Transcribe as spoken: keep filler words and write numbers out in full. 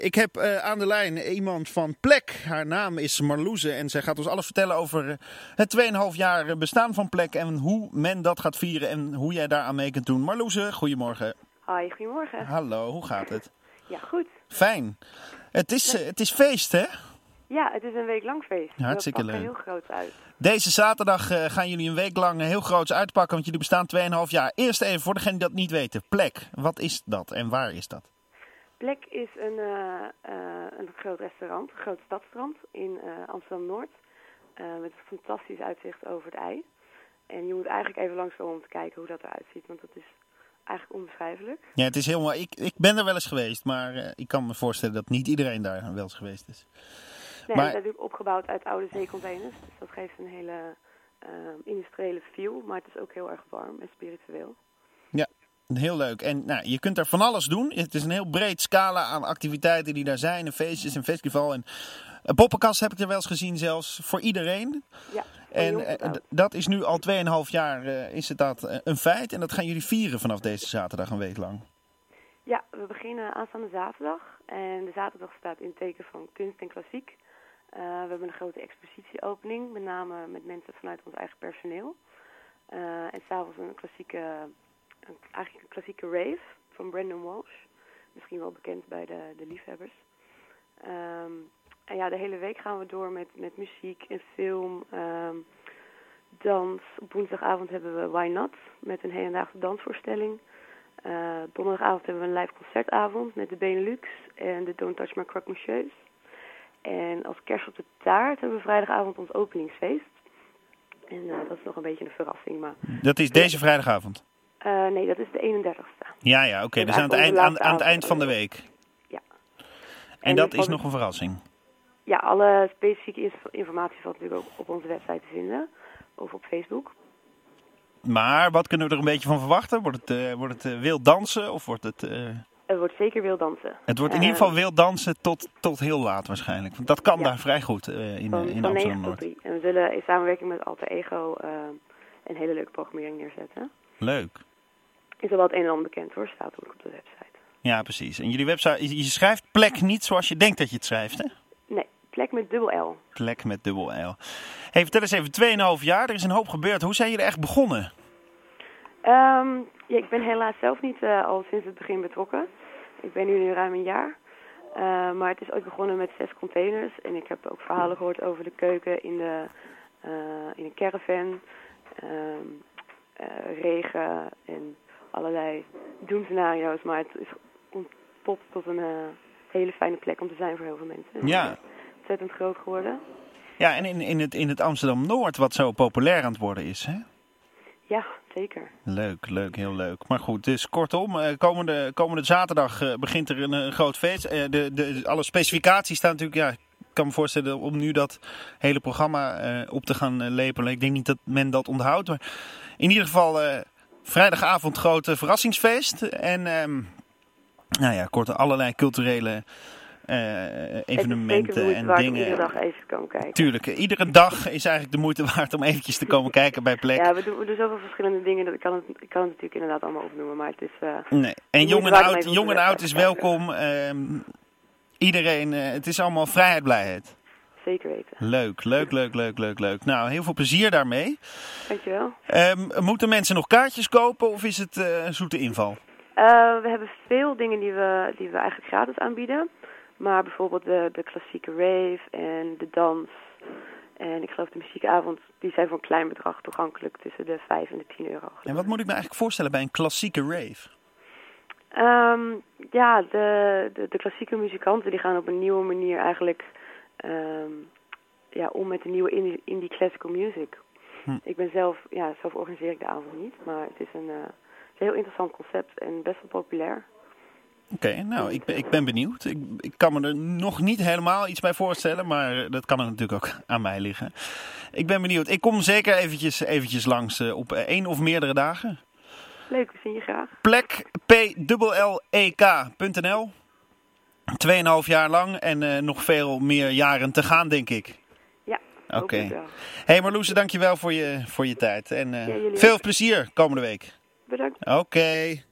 Ik heb uh, aan de lijn iemand van Plek. Haar naam is Marloeze en zij gaat ons alles vertellen over uh, het twee komma vijf jaar bestaan van Plek en hoe men dat gaat vieren en hoe jij daaraan mee kunt doen. Marloeze, goedemorgen. Hoi, goedemorgen. Hallo, hoe gaat het? Ja, goed. Fijn. Het is, uh, het is feest, hè? Ja, het is een week lang feest. Hartstikke leuk. We pakken heel groot uit. Deze zaterdag uh, gaan jullie een week lang heel groots uitpakken, want jullie bestaan twee komma vijf jaar. Eerst even voor degenen die dat niet weten. Plek, wat is dat en waar is dat? Plek is een, uh, uh, een groot restaurant, een groot stadstrand in uh, Amsterdam-Noord. Uh, met een fantastisch uitzicht over het IJ. En je moet eigenlijk even langskomen om te kijken hoe dat eruit ziet, want dat is eigenlijk onbeschrijfelijk. Ja, het is helemaal. Ik, ik ben er wel eens geweest, maar uh, ik kan me voorstellen dat niet iedereen daar wel eens geweest is. Nee, maar... het is natuurlijk opgebouwd uit oude zeecontainers, dus dat geeft een hele uh, industriële feel, maar het is ook heel erg warm en spiritueel. Ja. Heel leuk. En nou, je kunt er van alles doen. Het is een heel breed scala aan activiteiten die daar zijn. En feestjes en festival. En een poppenkast heb ik er wel eens gezien zelfs. Voor iedereen. Ja. En uh, dat is nu al twee komma vijf jaar uh, is het dat uh, een feit. En dat gaan jullie vieren vanaf deze zaterdag een week lang. Ja, we beginnen aanstaande zaterdag. En de zaterdag staat in het teken van kunst en klassiek. Uh, we hebben een grote expositieopening. Met name met mensen vanuit ons eigen personeel. Uh, en s'avonds een klassieke... Een, eigenlijk een klassieke rave van Brandon Walsh. Misschien wel bekend bij de, de liefhebbers. Um, en ja, de hele week gaan we door met, met muziek en film, um, dans. Op woensdagavond hebben we Why Not met een hedendaagse dansvoorstelling. Uh, donderdagavond hebben we een live concertavond met de Benelux en de Don't Touch My Croque Monsieurs. En als kerst op de taart hebben we vrijdagavond ons openingsfeest. En uh, dat is nog een beetje een verrassing. Maar dat is deze vrijdagavond? Uh, nee, dat is de eenendertigste. Ja, ja, oké. Okay. Dus aan het, eind, aan, aan het eind van de week. Ja. En, en dat is nog een verrassing? Ja, alle specifieke informatie valt natuurlijk ook op onze website te vinden. Of op Facebook. Maar wat kunnen we er een beetje van verwachten? Wordt het, uh, wordt het uh, wild dansen of wordt het... Uh... Het wordt zeker wild dansen. Het wordt in uh, ieder geval wild dansen tot, tot heel laat waarschijnlijk. Want dat kan ja. daar vrij goed uh, in, van, in van Amsterdam-Noord. En we zullen in samenwerking met Alter Ego uh, een hele leuke programmering neerzetten. Leuk. Is al wel het een en ander bekend hoor, staat ook op de website. Ja, precies. En jullie website, je schrijft Plek niet zoals je denkt dat je het schrijft, hè? Nee, Plek met dubbel L. Plek met dubbel L. Hey, vertel eens even, twee komma vijf jaar, er is een hoop gebeurd. Hoe zijn jullie echt begonnen? Um, ja, ik ben helaas zelf niet uh, al sinds het begin betrokken. Ik ben nu, nu ruim een jaar. Uh, maar het is ooit begonnen met zes containers. En ik heb ook verhalen gehoord over de keuken in, de, uh, in een caravan. Um, uh, regen en allerlei doemscenario's. Maar het is ontpopt tot een uh, hele fijne plek om te zijn voor heel veel mensen. Ja. Het is ontzettend groot geworden. Ja, en in, in het, in het Amsterdam-Noord wat zo populair aan het worden is, hè? Ja, zeker. Leuk, leuk, heel leuk. Maar goed, dus kortom, komende, komende zaterdag uh, begint er een, een groot feest. Uh, de, de, alle specificaties staan natuurlijk, ja, ik kan me voorstellen om nu dat hele programma uh, op te gaan uh, lepelen. Ik denk niet dat men dat onthoudt, maar in ieder geval uh, vrijdagavond grote verrassingsfeest. En um, nou ja, kort allerlei culturele Uh, evenementen en dingen. Iedere dag even komen kijken. Tuurlijk, iedere dag is eigenlijk de moeite waard om eventjes te komen kijken bij Plek. Ja, we doen, we doen zoveel verschillende dingen, dat ik kan het, ik kan het natuurlijk inderdaad allemaal opnoemen, maar het is... Uh, nee. En jong en oud, jong en oud is welkom. Uh, iedereen, uh, het is allemaal vrijheid, blijheid. Zeker weten. Leuk, leuk, leuk, leuk, leuk, leuk. Nou, heel veel plezier daarmee. Dankjewel. Um, moeten mensen nog kaartjes kopen of is het uh, een zoete inval? Uh, we hebben veel dingen die we, die we eigenlijk gratis aanbieden. Maar bijvoorbeeld de, de klassieke rave en de dans en ik geloof de muziekavond, die zijn voor een klein bedrag toegankelijk tussen de vijf en de tien euro. En wat moet ik me eigenlijk voorstellen bij een klassieke rave? Um, ja, de, de, de klassieke muzikanten die gaan op een nieuwe manier eigenlijk um, ja, om met de nieuwe indie, indie classical music. Hm. Ik ben zelf, ja, zelf organiseer ik de avond niet, maar het is een, uh, het is een heel interessant concept en best wel populair. Oké, okay, nou, ik ben, ik ben benieuwd. Ik, ik kan me er nog niet helemaal iets bij voorstellen, maar dat kan er natuurlijk ook aan mij liggen. Ik ben benieuwd. Ik kom zeker eventjes, eventjes langs uh, op één of meerdere dagen. Leuk, we zien je graag. Plek, P L L E K punt N L. Tweeënhalf jaar lang en uh, nog veel meer jaren te gaan, denk ik. Ja, oké. Okay. Hey Marloeze, dankjewel voor je, voor je tijd. En uh, ja, veel ook. Plezier komende week. Bedankt. Oké. Okay.